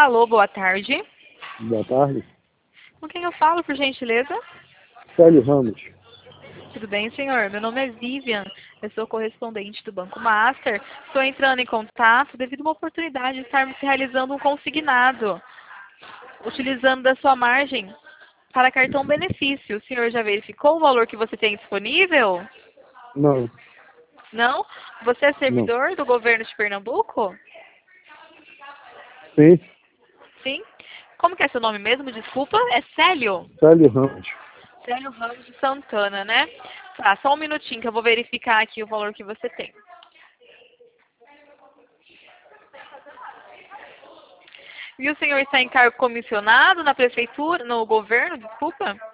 Alô, boa tarde. Boa tarde. Com quem eu falo, por gentileza? Célio Ramos. Tudo bem, senhor? Meu nome é Vivian, eu sou correspondente do Banco Master. Estou entrando em contato devido a uma oportunidade de estarmos realizando um consignado, utilizando da sua margem para cartão benefício. O senhor já verificou o valor que você tem disponível? Não, Não? Você é não. servidor do governo de Pernambuco? Sim, Sim. Como que é seu nome mesmo? Desculpa. É Célio? Célio Ramos. Célio Ramos de Santana, né? Tá, só um minutinho que eu vou verificar aqui o valor que você tem. E o senhor está em cargo comissionado na prefeitura, no governo, desculpa?